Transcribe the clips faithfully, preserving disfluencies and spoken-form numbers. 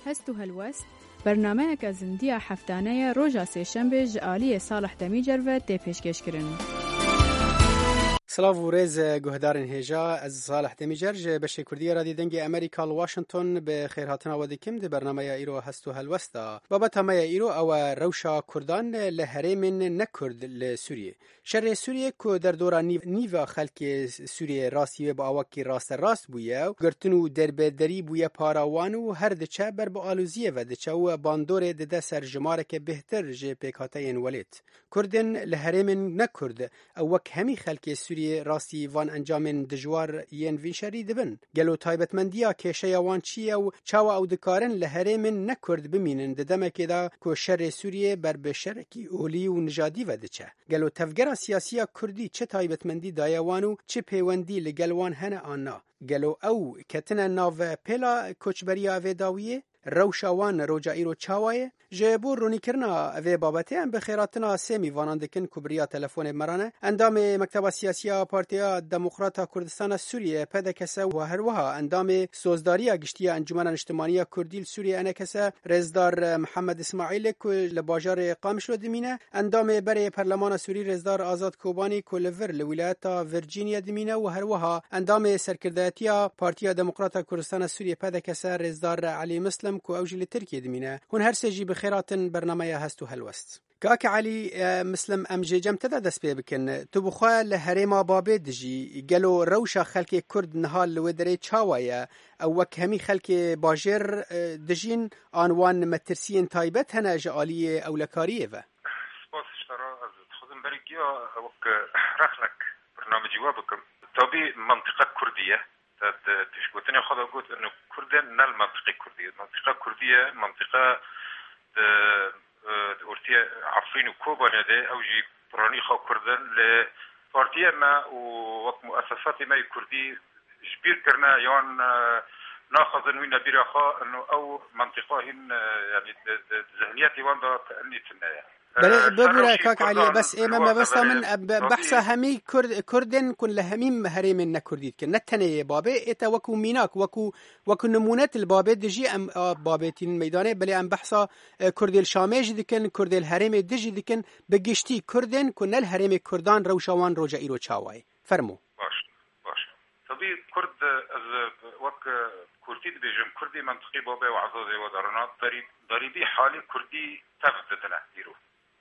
هست و هلوست برنامه که زندیه هفتانه روژا سهشنبه جعالی صالح دمیجر و دی پیشکش کرن. سلاف و ریز گهدارن هجا از صالح دمیجر بشه کردی رادی دنگ امریکا واشنطن به خیرهاتنا و دکم ده برنامه ایرو هستو هلوستا بابت همه ایرو او روشا کردان لحریم نکرد لسوریه شر سوریه که در دوران نیو, نیو خلق سوریه راستی با آوکی راست راست بویه گرتنو دربدری بویه پاراوانو هر دچه بر با آلوزیه و دچه و باندور دده سر جماره که بهتر جه پیکاته این ولیت کردن لحریم نکرد او وک همی خلق سوریه راستی وان انجام دجوار ین وین شری دبن گلو تایبتمندیا کشه وان چیه و چاو او دکارن لحریم نکرد بمینن ددمه دا که شر سوریه بر بشرکی اولی و نجادی و دچه گلو تفگر سیاسی کردی چه تایبتمندی دایوانو چه پیوندی لگلوان هنه آنا گلو او کتنه ناو پیلا کچبریا ویداویه روشاوان روجایی رو چاوایه جبور رونی کرنا اوی بابته ام بخیراتنا سیمی واناندکن کبریا تلفون مرانه اندام مکتب سیاسی پارتیا دموکراتا کردستان سوریه پدکسه و هروها اندام سوزداری گشتی انجمن اجتماعی کردیل سوریه انکسه رزدار محمد اسماعیل که لباجار اقام شد دمینه اندام بر پارلمان سوری رزدار آزاد کوبانی کولور لولایت ورجینیا دمینه و هروها اندام سرکرداتیا پارتیا دموکراتا کردستان سوریه پدکسه رزدار علی مسلم کو اوجل ترکیه دمینه هون هر سجی بخیراتن برنامه هستو هلوست کاک علی مسلم امجی جم تدا دست پی بکن تو بخوا لحریم بابه دجی گلو روشا خلق کرد نهال لودره چاوایه او وک همی خلق باجر دجین آنوان مترسین تایبت هنه جعالی اولکاریه و سپاس اشترا از خودم برگیا وک رخلک برنامه جوابکم طبی منطقه کردیه تشبوتني خدا قلت انه كردن نال منطقه كرديه منطقه كرديه منطقه اورتيا عفرين وكوبا ده اوجي براني خو كردن لبارتيه ما ومؤسسات ما كردي جبير كرنا يون ناخذ وين بيرخا انه او منطقه هن يعني ذهنيتي واندا كاني تنايا بقول كاك علي بس إمام بس من بحث همي كرد كردن كن لهميم هريم نكرديد كن نتني بابه إتا وكو ميناك وكو وكو نمونات البابه دجي أم بابتين ميدانه بلي أم بحث كرد الشامج دكن كرد الهريم دجي دكن بجشتي كردن كن الهريم كردان روشوان روجا إيرو تشاوي فرمو باش باش طبيعي كرد از وك كردي بيجم كردي منطقي بابه وعزازي ودرنات ضريب ضريبي حالي كردي تفضتنا ديرو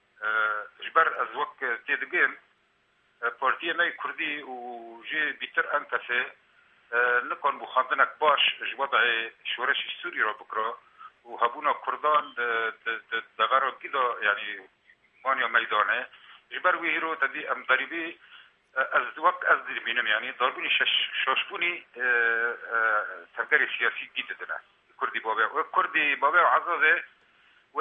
جبر از وقت تدقين بارتيه ماي كردي وجي بيتر انتسي نكون بخاندنك باش جوضع شورش السوري را بكرا وهبونا كردان دغارو كده يعني مانيا ميدانه جبر ويهرو تدي ام ضريبي از وقت از دي بينم يعني ضربوني شاشبوني تفكير سياسي جديد دنا كردي بابا وكردي بابا وعزازه و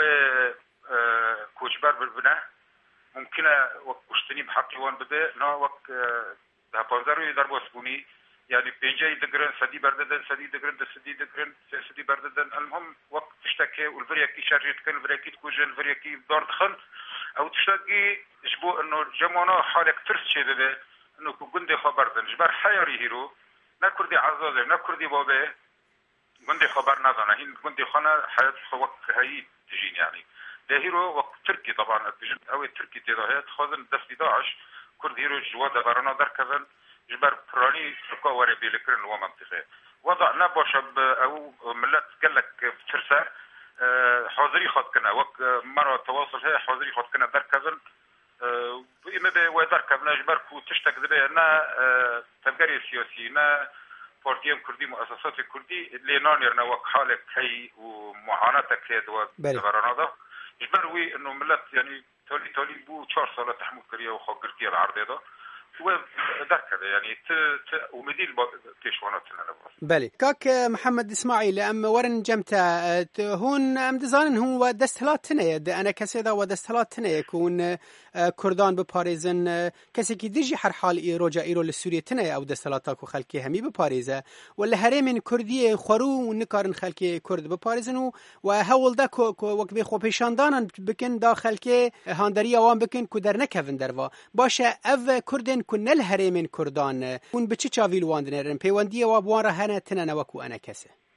کوچبر بربنه ممکنه وقت کشتنی بحقی وان بده نا وقت ده پانزروی در باسبونی يعني بيجي دقرن سدي برددن سدي دقرن سدي دقرن سدي برددن المهم وقت تشتكي والفريقي شارجت كل الفريقي تكوجن الفريقي دار دخل او تشتكي جبو انه جمانا حالك ترس شده انه كوندي خبردن جبر حياري هيرو نكردي عزازه نكردي بابه كوندي خبر ندانه هين كوندي خانه حيات وقت هي تجين يعني ده هيرو وقت تركي طبعا او تركي تراهيت خازن دفي داعش كرد هيرو جواد غرانا در كذن جبر براني تركا وري بيلكرن ومنطقه وضع نباش او ملت قال لك بترسا حاضري خد كنا وقت مره تواصل هي حاضري خد كنا در كذن اما به ودر كنا جبر كو تشتك ذبه نا تفكير سياسي نا بارتيام كردي مؤسسات كردي اللي نانيرنا وقت حالك هي ومعاناتك هي غرانا ده جبروي انه ملت يعني تولي تولي بو چهار ساله تحمل كريه وخاقرتي العرض ده هو ذكر يعني ت ت ومدير بيشواناتنا بله كاك محمد اسماعيل ام ورن جمتا هون ام دزانن هو دستهلاتنه انا كسيدا ودستهلاتنه يكون كردان بباريزن كسي كي ديجي هر حال ايروجا ايرو لسوريا تنه او دستهلاتاكو خلقي همي بباريزه ولا هرمن كرديه خرو ونكارن خلقي كرد بباريزن و هول دا وقت بي خو پیشاندان بكن داخل كي هاندريا وان بكن كدر نكفن دروا باشه اف كردن كنل هرمن كردان كون بچي چاويل واندنرن پیونديه و بوان هنه تنه وكو انا كسه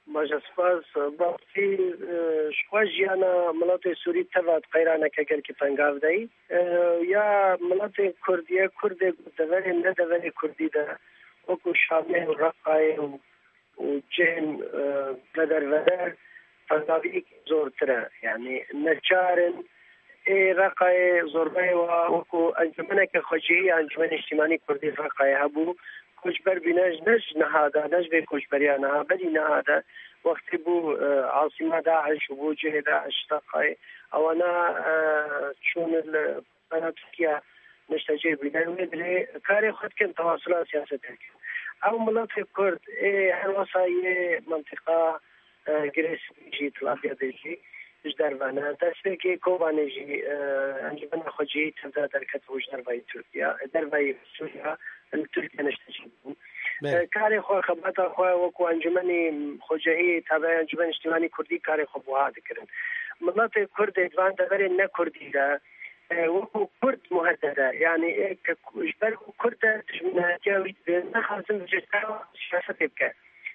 باشه سپاس باقی شخواجی انا ملت سوری تبعت قیرانه که گل که پنگاو دی یا ملت کردیه کرد دوری ندوری کردی ده وکو شامه و رقای و جهن بدر بدر پنگاوی زورتره یعنی نچارن ای رقای زوربای و وکو انجمنه که خوشی انجمن اجتماعی کردی رقای هبو کشبر بینج نج نهاده نج به کشبری نها بدی نهاده وقتی بو عاصمه داعش و بو جه داعش تقای اوانا چون بنا ترکیه نشتجه بینه ویدلی کاری خود کن تواصل سیاست کن او ملت کرد هر وصای منطقه گریس جی طلابیه دیجی جدربانه دسته که کوبانه جی انجمن خوجی تبدا درکت وش دربای ترکیه دربای سوریا ترکیه نشتجه کاری خو خبرت خو وکو انجمن خوجهی تابع انجمن اجتماعی کردی کاری خو بواد کردن ملت کرد ادوان دغری نه کردی ده وکو کرد مهدده یعنی اجبر کرد تجمنه جاوید نه خاصم جسا سیاست بک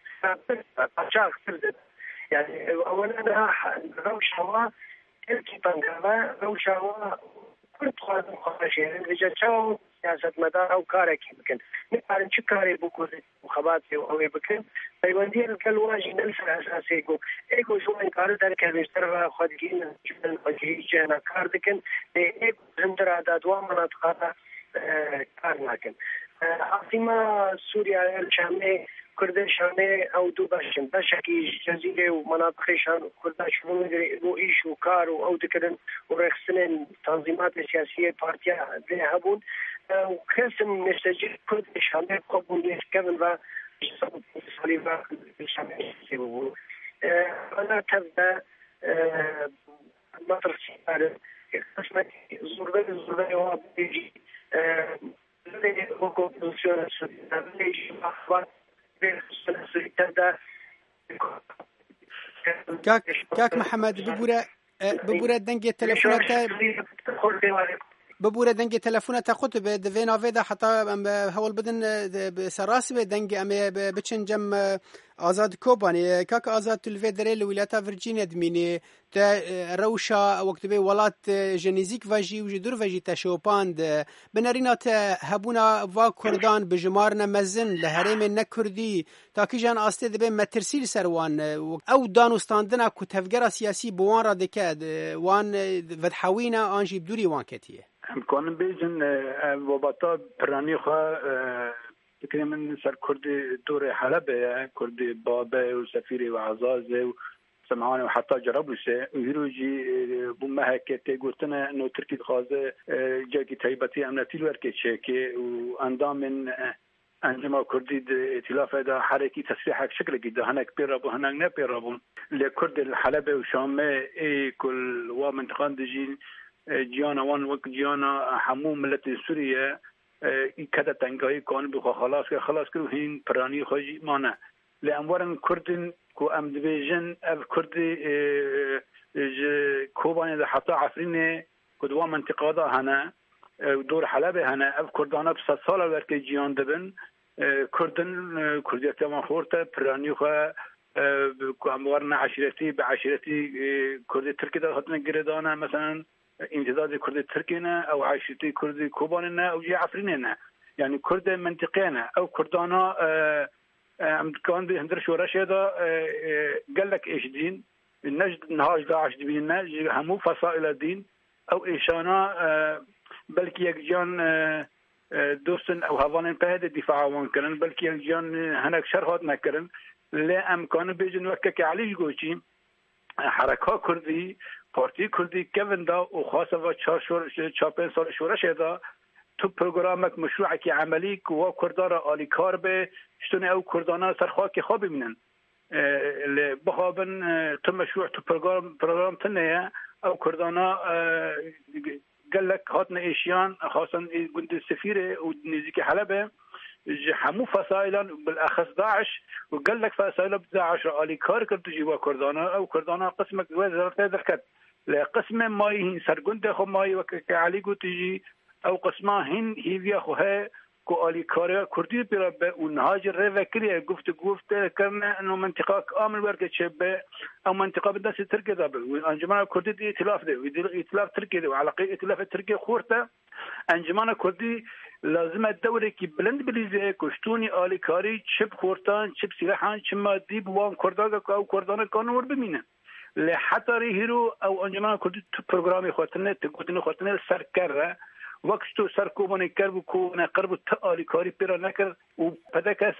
بچا خرد يعني اولا روشوا تلكي بنغاوا روشوا كل قادم خارجي رجعوا سياسة مدار او كارك يمكن نقارن شو كاري بكل مخابراتي او يمكن فيوندير الكلواجي نفس الاساسي يقول ايكو شو انكار ذلك المشترى خادجين جدا خادجين جنا كاردكن ايكو زندر عدد ومناطق كار لكن عاصمة سوريا الشامية كردستان او دو باشن باشکی جزیره و مناطقشان کردش مدري بو ایش و کار و او دکرن و رخصن تنظیمات سیاسی پارتیا ذهبون و قسم نستجيب كردشان قبول يسكن و صليبا بالشامل سيبو انا تبدا مطر سياره قسمه زربه زربه و بيجي لدي حقوق بوزيشن ليش اخبار كاك كاك محمد ببورة ببورة دنجي تلفونات ببورة دنجي تلفونات خط بدفينا فيدا حتى هول بدن بسراس بدنجي أم بتشن جم آزاد كوباني كاك آزاد تلفيدري لولايات فيرجينيا دميني تا روشا وقت بي ولات جنيزيك فاجي وجدور فاجي تشوباند بنارينا هبونا و كردان بجمارنا مزن لهريم نكردي تاكي جان آسته دبي مترسيل سروان او دانوستاندنا كتفجر سياسي بوان رادكاد وان ودحوينا آنجي بدوري وان كتيه امكان بيجن وبطا براني خوا فكرة من سر كردي دور حلب كردي بابا وسفيري وعزازي سمعاني وحتى جربوشه ويروجي بومها كتي قلتنا انه تركي غازه جاكي تايبتي امنتي الوركي تشيكي واندام من انجما كردي ائتلاف هذا حركي تصريحك شكل جدا هناك بيرابو هناك نه بيرابو لكرد الحلبة وشامة اي كل ومنطقان دجين جيانا وان وقت جيانا حموم ملت سوريا كذا تنقاي كان بخو خلاص خلاص كرو هين براني خوجي مانا لأمورن كردن كو ام ديفيجن اف كردي كوباني ده حتى عفرين كدوا منطقه هنا دور حلبة هنا اف كردانا بصد سال وركي جيان دبن كردن كردية ما خورته براني خو كو امورنا عشيرتي بعشيرتي كردي تركي ده هتن جردانا مثلا امتداد كردي تركينا او عشيرتي كردي كوباننا او جي عفريننا يعني كرد منطقينا او كردانا ام كان به هندر شورش هذا قال لك ايش دين النجد نهاج داعش دبينا همو فصائل الدين او ايشانا بلكي يجان دوستن او هوانن بهد الدفاع وان كرن بلكي يجان هناك شرحات نكرن لا امكان بيجن وكك علي جوشي حركه كردي بارتي كردي كيفن دا وخاصه و چهار شور چهار سال شورش هذا تو برنامج مشروعك عملي كوا كردارا آلی کار به شتونه او کردانا سرخواکی خواب ببینن بخوابن تو مشروع تو برنامج برنامج تنه او کردانا قال لك هاتنا ايشيان خاصه جند السفيره ونزيك حلبة همو فصائلا بالاخص داعش وقال لك فصائل داعش آلی کار کرد جوا کردانا او کردانا قسمك وزارت ذكرت لقسم ماي سرگند خو ماي وك علي قلت جي او قسمه هن هي خو كوالي كاريا كردي بيرا ونهاج الريفكري قفت قفت كرنا انه منطقه كامل ورقه شبه او منطقه بدها تركي دابل وانجمانا كردي دي ائتلاف دي ائتلاف تركي دي وعلى ائتلاف تركي خورته انجمانا كردي لازم الدوري كي بلند بليزه كشتوني الي كاري شب خورتان شب سلاحان شما دي بوان كرداغا او كردان كانوا بمينه لحتى هيرو او انجمانا كردي برنامج خاطرنا تقدن خاطرنا سركره وقتو سرکوبانی کرد و کو نقرب تعالی کاری پیرا نکرد و پدکس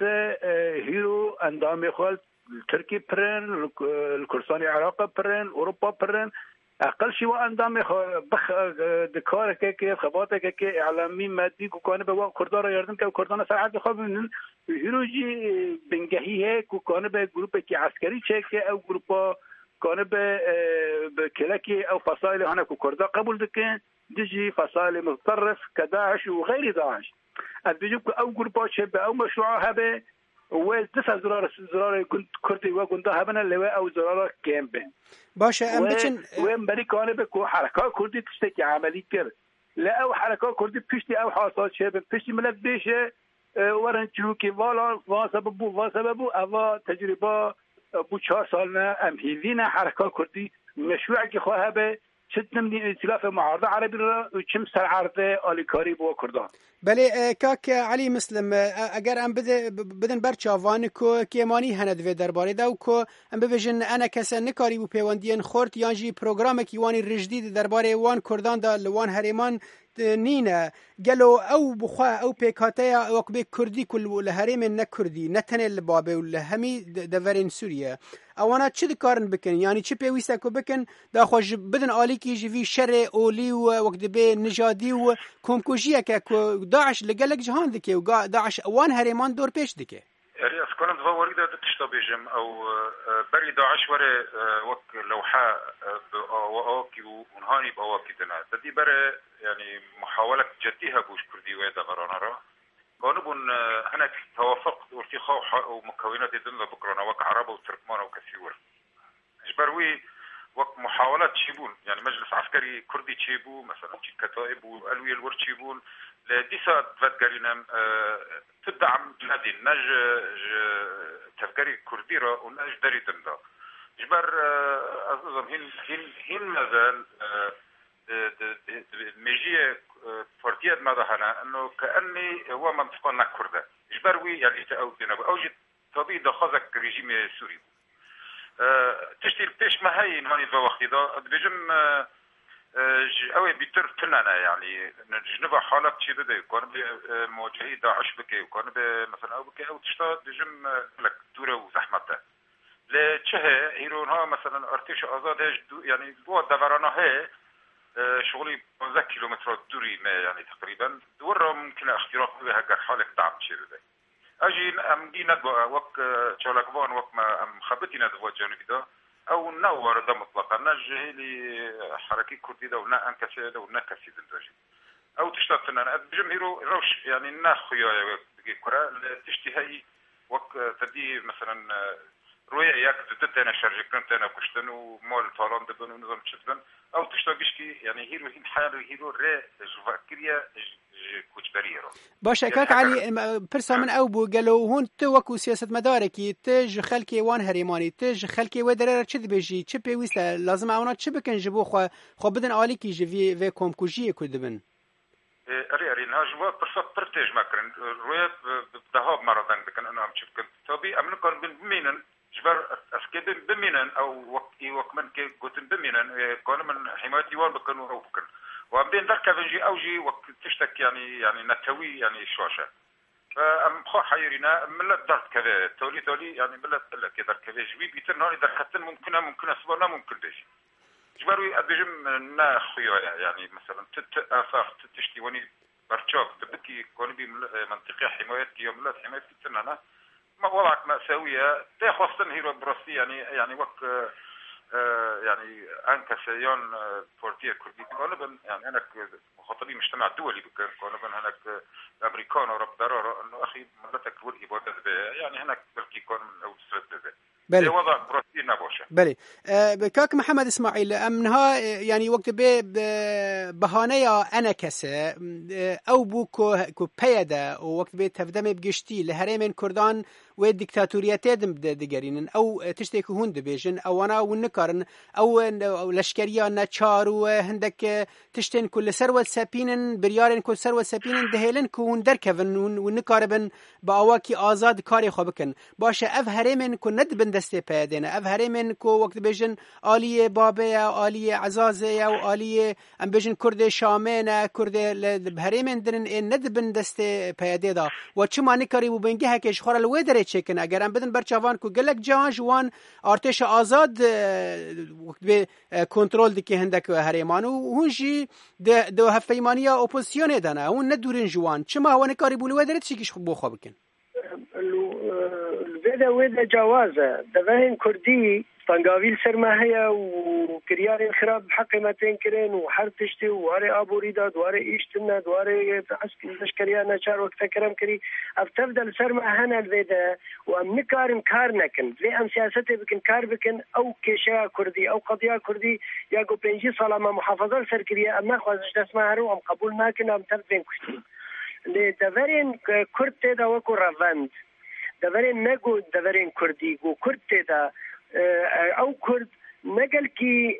هیرو اندام خال ترکی پرن الکردستان عراق پرن اروپا پرن اقل شی و اندام بخ دکار که که خباته که که اعلامی مادی کو کانه به کردان یاردم که کردان ساعت خواب من هیرو جی بنگهیه کو کانه به گروپ کی عسکری چه که او گروپا کانه به به کلکی او فصائل هناك كردان قبول دکن دجي فصائل متطرف كداعش وغير داعش أدبيجوك أو جروبات شبه أو مشروع هبه وتسع زرار زرار كنت كرتي وكنت هبنا اللي أو زرار كامبه باشا أم بتشن وين بري كانوا بكو حركات كردي تشتكي عملي كر لا أو حركات كردي بتشتي أو حاصل شبه بتشتي ملك بيشه ورن تشوكي والا واسببو واسببو أوا تجربة بو چهار سالنا أم هيفينا حركات كردي مشروع كي خواهبه شد من ائتلاف معارضة عربي وكم سر عرضة آلیکاری بو کردان. بله کاک علی مسلم اگر ام بده بدن برچاوان کو کیمانی هند و درباره دا کو ام ببجن انا کسا نکاری بو پیوندین خورت یانجی پروگرام کیوانی رجدید درباره وان کردان دا لوان هریمان نینه گلو او بخوا او پیکاته او به کردی کل لهریم نکردی نتن الباب ولا همی دورین سوریه اوانا چه دکارن بکن یعنی چه پیوسته کو بکن دا خوش بدن عالی کی جوی شر اولی و وقت به نژادی و کومکوجیه که داعش لگلک جهان دکه و داعش وان هریمان دور پیش دکه يعني أسكان ضوء وريدة تشتبيجم أو بري داعش ورا وك لوحة بأواكي ونهاني بأواكي دنا تدي برا يعني محاولة جديها بوش كردي ويدا غرانرا كانوا بون هناك توافق وارتخاء ومكونات دنا بكرنا وك عرب وتركمان وكسيور إجبروي وك محاولات تشيبون يعني مجلس عسكري كردي تشيبو مثلا كتائب وألوية الور تشيبون لديسا تفكرنا تدعم نادي نج تفكري كرديرا ونج داري دندا جبر أظن هين هين هين مازال ميجية فرديات ماذا هنا إنه كأني هو منطقة نكردة جبروي يعني تأودنا أوجد طبيعي دخازك رجيم سوري تشتي بيش ما هي نهاني في وقت ده بيجم أوي بيتر تنانا يعني جنبا حالات شيء ده كان بمواجهة داعش بكي وكان بمثلا أو بكي أو تشتاد بيجم لك دورة وزحمته لشهة هيرونها مثلا ارتش آزاد هج يعني دو دورانه هي شغلي خمسة كيلومترات دوري ما يعني تقريبا دورة ممكن اختراق بها كر حالك دعم شيء ده أجي أم دي ندوة وق شالكوان وق ما أم خبتي ندوة جانبي ده أو نور ده مطلقا نجه لي حركة كردي ده ونا أنكسي ده ونا كسي دنجي أو تشتغل أنا بجمهيرو روش يعني ناخويا بيجي كرة تشتي هاي وق تدي مثلا رويا ياك ضد أنا شرجكن أنا كشتن ومال طالان دبن ونظام شتبن أو تشتغل بيشكي يعني هيرو هين حاله هيرو ري جوكريا باشه کاک علی پرسا من او بو گلو هون تو وکو سیاست مدارکی تج خلکی وان هریمانی تج خلکی و درر چه بجی چه پیوسته لازم اونا چه بکن جبو خو خو بدن عالی کی جوی و کومکوجی کدبن اری اری نه جوا پرسا پرتج مکرن روی دهاب مرادن بکن انا هم چه بکن طبی امن کن بمینن جبر اسکدن بمینن او وقتی وقمن که گوتن بمینن کانو من حمایتی وان بکن او بکن وبين ذاك بنجي أوجي وتشتك يعني يعني نتوي يعني شوشة فأم خو حيرنا ملة درت كذا تولي تولي يعني ملة ملة كذا كذا جوي بيتر ناري در حتى ممكن ممكن أسبوعنا ممكن بيجي جبروي أبيجم نا خيار يعني مثلا تت أفاق تشتي وني برشاف تبكي كوني بمنطقة حماية يوم لا حماية تنانا ما وضعك مأساوية تأخذ هيرو براسي يعني يعني وق آه يعني أنك سيان آه فورتية كردية غالبا يعني هناك مخاطبي مجتمع دولي بكان غالبا هناك أمريكان ورب درارة إنه أخي ملتك والإبادة به يعني هناك بلكي كان من أول سرد به بله. وضع براسي نباشه. بله کاک محمد اسماعیل امنها یعنی وقت به بهانه یا انا کسه او بو کو پیدا و وقت به تفدم بگشتی لهرمن کردان و دیکتاتوریته دم دگرینن او تشتی که هند بیشن او انا و نکارن او لشکریا نچار و هندک تشتن کل سرو سپینن بریارن کل سرو سپینن دهلن کون درکون و نکاربن با اواکی آزاد کاری خو بکن باشه اف هرمن کو ند بندسته پیدنه اف هرمن کو وقت بیشن عالی بابه یا عالی عزازه یا عالی ام بیشن کرد شامنه کرد هرمن درن ند بندسته پیدا دا و چما نکاری و بنگه هکش خورل ودره چکن اگر ام بدن برچوان کو گلک جان جوان ارتش آزاد وقت به کنترل دکی هندک هرمانو هونجی دو هفیمانیا اپوزیسیون دانه اون ندورن جوان چما هو نکاری بولو ودره چیکش بو خو بکن ودا ودا جوازه دفعين كردي طنقاويل سرماهية وكريار خراب بحق ما تنكرين وحر تشتي واري ابو ريدا دواري ايشتنا دواري تشكريانا شار وقت كرم كري افتفضل سرماهنا الفيدا وام نكارن كارنكن في ام سياستي بكن كار بكن او كيشا كردي او قضيه كردي ياغو بنجي صلاه محافظه سركريا ام ناخذ اسمها رو ام قبول ماكن ام تفين كشتي لدفرين كرد تدا وكو رافند دفرين نگو دفرين كردي گو كرد تدا او كرد نقل كي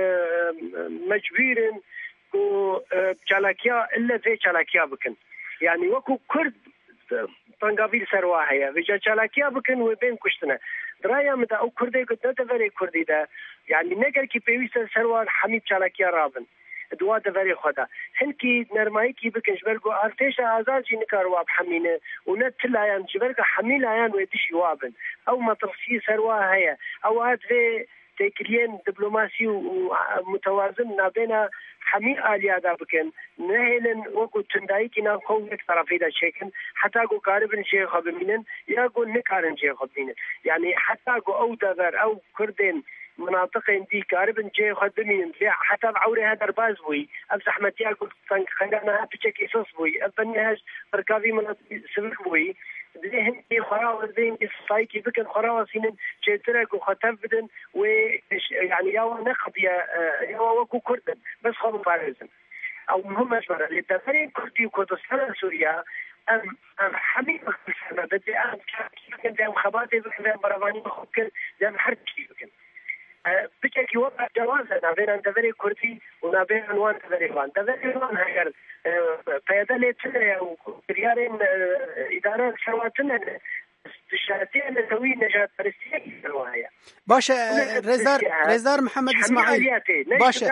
مجبورن گو چالاكيا الا في چالاكيا بكن يعني وكو كرد طنقابيل سرواهية وجا چالاكيا بكن وبين كشتنا درايا متى او كردي قد دفرين كردي دا يعني نقل كي بيويسا سروان حميد چالاكيا رابن دوا دفري خدا هنكي نرماي كي بكن جبرقو ارتيش ازاجي نكاروا بحمينه ونتلا يعني جبرقو حميل عيان ويدش يوابن او مطرسي سروا هي او هاد في تكلين دبلوماسي ومتوازن نابينا حميل آليادا بكن نهلن وكو تندايكي نام خوك طرفي دا شيكن حتى قو قاربن شيخ بمينن يا قو نكارن شيخ بمينن يعني حتى قو او دفر او كردين مناطق دي قاربن جي خدمين حتى بعوري هذا درباز بوي ابزح متيا قلت خلينا بتشكي صوص بوي ابنهاج بركافي مناطق سبك بوي ذهن دي خراوه ذهن دي صايكي بكن خراوه سنين جيترك وختف بدن و يعني يا نقض يا يا وكو كردن بس خلوا فارزن او مهم اشبر للدفرين كردي وكردستان سوريا ام ام حميد بخصنا بدي ام كان دام خباتي بكن برافاني بكن دام حرب بكن بشكل وضع جوازا نابين دفري كردي ونابين عنوان دفري وان دفري وان هاجر فيدالي تنا وكريارين إدارات شرواتنا استشهادية نتوي نجاة فرستية كروهايا باشا رزار رزار محمد اسماعيل باشا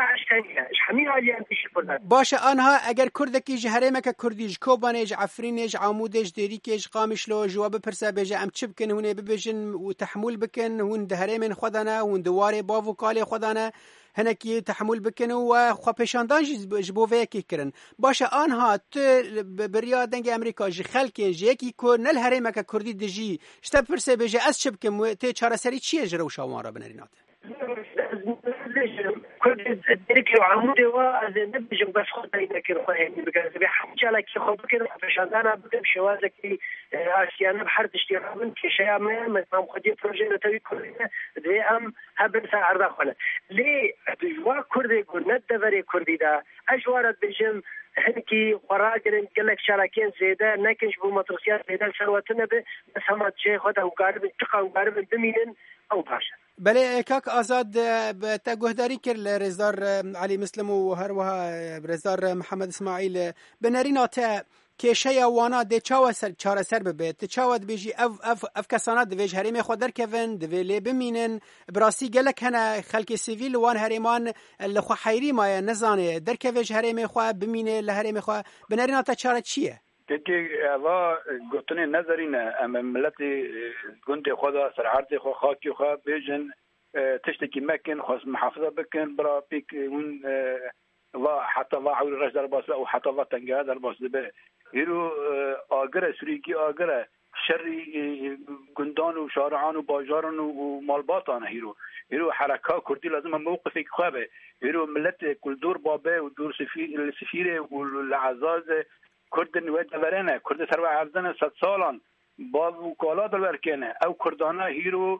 باشا آنها اگر کردکی جهرمک کردیج کوبانیج عفرینیج عمودیج دیریکیج قامشلو جواب پرسا بیجه ام چی بکن هونه ببیجن و تحمل بکن هون دهرمن خودانه هون دواره باو کالی خودانه هنکی تحمل بکن و خو پیشاندان جبو ویکی کرن باشه آنها تو بریا دنگ امریکا جی خلکی جی یکی کو نل هرمک کردی دجی شتا پرسه بیجه از چی بکن تی چاره سری چیه جرو شاوان را بنرینات كل ذلك وعمودي وأذ نبجم بس خدينا كده خاين بجانب بحكي على كي خد كده عشان أنا بدم شوازك في أشياء بحر تشتري من كشيء ما ما مخدي بروجي نتوي كلنا ذي أم هبن سعر دخله ليه بجوا كردي قلنا دفري كردي ده أجوارت بجم هنكي قراجن قالك شراكين زيادة نكنش بمطرسيات زيادة سرواتنا بس هم تجي خدها وقارب تقام وقارب بمينن أو باشا بله کاک آزاد تا گهداری کرد رزدار علی مسلم و هروها رزدار محمد اسماعیل بنرین تا کشه وانا ده چاو سر چاره سر ببه ته چاو بیجی اف اف اف کسانات دویج هریم خود در کون دوی بمینن براسی گلک هنه خلک سیویل وان هریمان لخو حیری ما نزانه در کویج هریم خو بمینه لهریم خو بنرین تا چاره چیه که اوا گفتنی نظرینه ام ملت گنده خدا سر عرض خو خاکی خو بیجن تشتكي مكن خاص محافظة بكن برا بيك ون لا حتى لا عول الرجل درباس أو حتى لا تنجا درباس ده هيرو آجرة سريكي آجرة شري جندان وشارعان وباجاران ومالباطان هيرو هيرو حركة كردي لازم موقفك خابه هيرو ملت كل دور بابه ودور سفير السفيرة والعزاز كردن ودفرنا كرد سروا عرضنا ست سالان باز وكالات الوركنة أو كردانا هيرو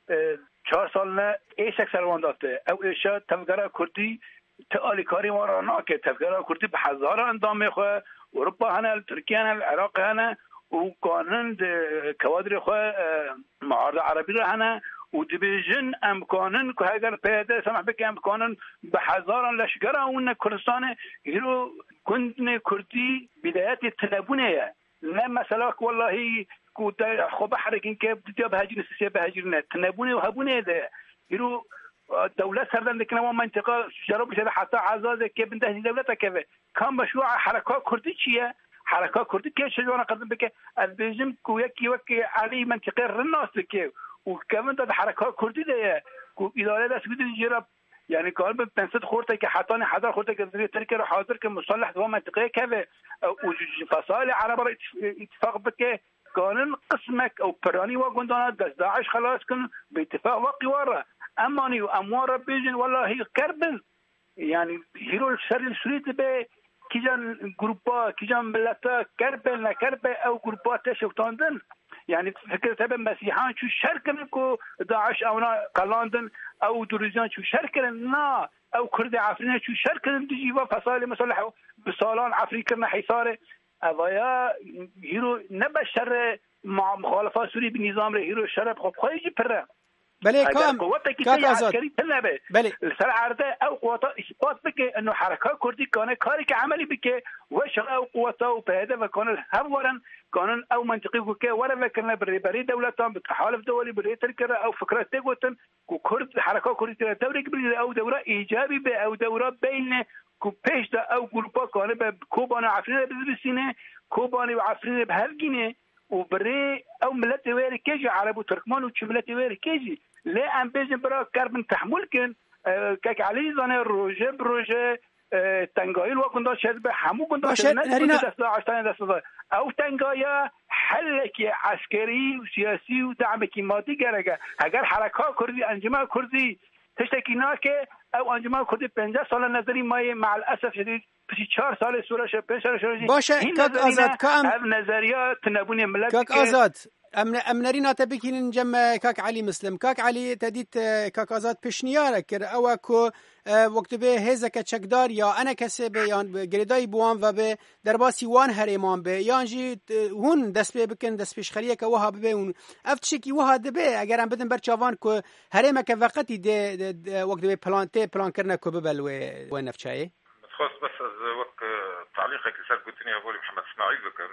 چهار سال نه ایشک سروان داده او ایشا تفکر کردی تعالی کاری ما را ناکه تفکر کردی به هزار اندام خواه اروپا هنه ترکیه هنه عراق هنه و قانون کوادر خواه معارضه عربی را هنه و دیویژن امکانن که اگر پیاده سمح بکه امکانن به هزاران لشکر اون کردستان هیرو گندن کردی بدایت تنبونه نه مثلا که والله که خوب حرکین که بدیا بهاجر نسیه بهاجر نه تنبونه و هبونه ده هیرو دولت سردن دکنه و منطقه جرب بشه حتی عزازه که بنده دولت که کام مشروع حرکات کردی چیه حرکات کردی که شجوانا قدم بکه از بیجم که یکی وکی علی منطقه رناس بکه و کمان داد حرکات کردی ده که اداره دست بیدی جرب یعنی کار به پنسد خورده که حتی نه حضر خورده که زیر ترکیه رو حاضر که مصالح دو منطقه که و فصائل عرب را اتفاق بکه قانون قسمك او براني وقندانات دست داعش خلاص كن باتفاق واقي ورا اماني واموار بيجن والله هي كربل يعني هيرو الشر السوريتي به كيجان جروبا كيجان ملتا كربل نا كربل او جروبات شفتاندن يعني فكرة تبع مسيحان شو شركن كو داعش او قلاندن او درزيان شو شركن نا او كرد عفرين شو شركن تجي فصائل مصالح بصالان عفريكنا حصاره اویا هیرو نبشر مع مخالفات سوری به نظام هیرو شرب خب خواهی پره بله کام کام عسکری تنبه بله سر عرضه او قوات اثبات بکه انه حرکات کردی کانه کاری که عملی بکه و شر او قوات او به هدف کانه هم ورن قانون او منطقي که ولا فكرنا بري دولتان بتحالف دولي بري تركه او فكرات تقوتن كرد حركات كرديه دوري كبيره او دوره ايجابي به او دوره بين کو پیش دا او گروپا کانه به کوبانه عفرین بزرسینه کوبانه و عفرین به هفگینه و بره او ملت ویری کجی عرب و ترکمان و چه ملت ویری کجی لی ام بیزن برا کربن تحمل کن که علی زانه روژه بروژه تنگایل و کنداش شد به همو کنداش شد نه دست داشتن دست داشت او تنگایا حل که عسکری و سیاسی و دعم کی مادی گرگه اگر حرکات کردی انجام کردی تشتکی نه که او انجام کردی پنجاه سال نظری مای مع الاسف شدید پسی چهار سال سورش پنج سال شدید باشه کاک آزاد کام نظریات تنبونی ملت کاک آزاد ام امنری ناته بکینن جمع کاک علی مسلم کاک علی تدید کاک آزاد پیشنیاره کر او کو وقت به هزک چکدار یا انا کسی به یان گریدای بوان و به درباسی وان هریمان به یان جی هون دست به بکن دست پیش خریه که وها به اون افتشی کی وها دبه اگر ام بدن برچوان کو هریمه که وقتی ده وقت به پلانته پلان کرنا کو ببل و نفچای خاص بس از وقت تعلیقك لسر قلتني يا ابوي محمد اسماعيل بكم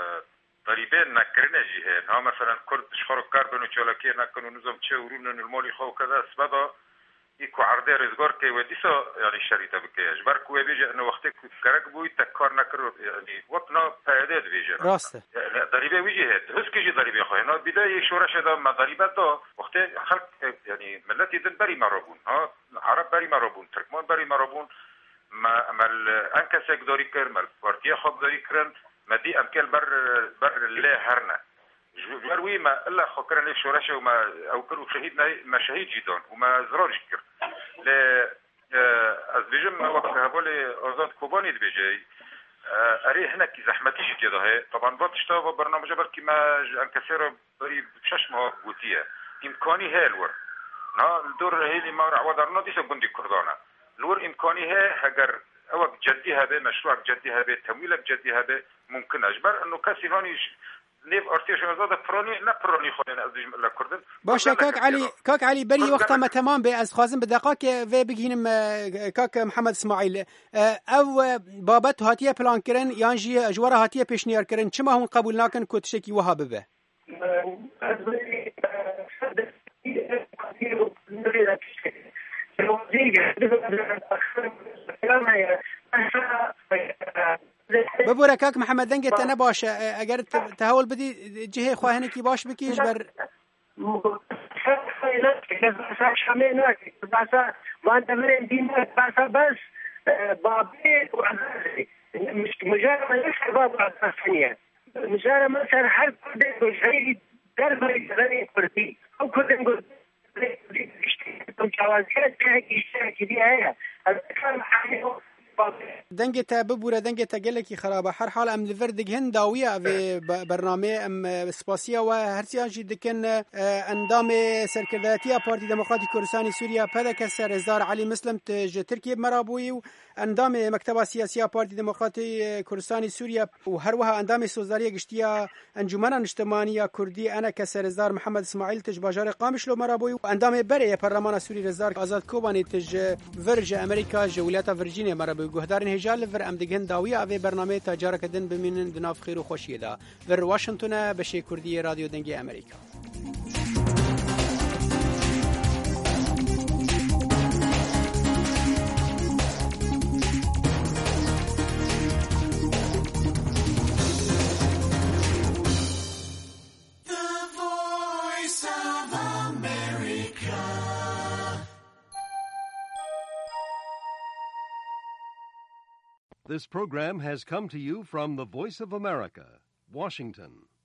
ضريبين نكرنا جهه ها مثلا كرد شخرو كاربن وشولكي نكنو نظام تشورون المولي خو كذا سبدا يكو عرضه رزقار كي وديسا يعني شريطه بكي اجبر كو بيجي انه وقتك كرك بوي تكار نكرو يعني وقتنا پیادات بيجي راسته يعني ضريبه وجهه هس كيجي ضريبه خو هنا بدايه شورش دا ما ضريبه دا وقت خلق يعني ملتي دن بري مرابون ها عرب بري مرابون تركمان بري مرابون ما مال انكسك دوري كر مال بارتيه خب دوري كرن ما دي امكال بر بر الله هرنا جوروي ما الا خكرن لي شورشه وما او كرو شهيدنا ما شهيد جدون وما زرار شكر ل از بيجم وقت هبولي ازاد كوباني بيجي اري هنا كي زحمتي كده هي طبعا بطشتا برنامج بركي ما انكسر بري بشش ما قوتيه امكاني هالور نا الدور هي ما عودرنا دي سبندي كردانا لور امكاني هي هجر او جديها به مشروع جديها به تمويل جديها به ممكن اجبر انه كسي هوني نيف ارتيش زاد فراني لا فراني خلينا از لا كردن باشه کاک علی کاک علی بری وقت ما تمام به از خازم بدقیق و بگینم کاک محمد اسماعیل او بابت هاتیه پلان کرن یانجی اجوار هاتیه پیشنیار کرن چما هم قبول نکن کو تشکی وها به ببوره کاک محمد دنگه تنه باشه اگر تحول بدی جهه خواهنه کی باش بکیش بر بس بابي مش مجرد ما شباب الثانيه مجرد مثلا حرب شيء دربي غني كردي او كنت نقول جوازات كده اشتراك دي هي الكلام عليه دنگه تا ببوره دنگه تا گلکی خرابه هر حال ام لور دگهن داویه اوی برنامه ام سپاسیه و هرسیان جی دکن اندام سرکرداتی پارتی دموکراتی کردستانی سوریا پدک سرزدار علی مسلم تج ترکیه مرابوی و اندام مکتب سیاسی پارتی دموکراتی کردستانی سوریا و هر وها اندام سوزداری گشتیا انجمن اجتماعی کردی انا کسرزدار محمد اسماعیل تج باجار قامشلو مرابوی و اندام بره پارلمان سوری رزدار آزاد کوبانی تج ورج امریکا جولیات ورجینیا مرابوی گهدارن هجال ور ام دگهن داویه اوی برنامه تجارت کردن بمینن دناف خیر و خوشیه دا ور واشنگتن بشه کردی رادیو دنگی امریکا. This program has come to you from the Voice of America, Washington.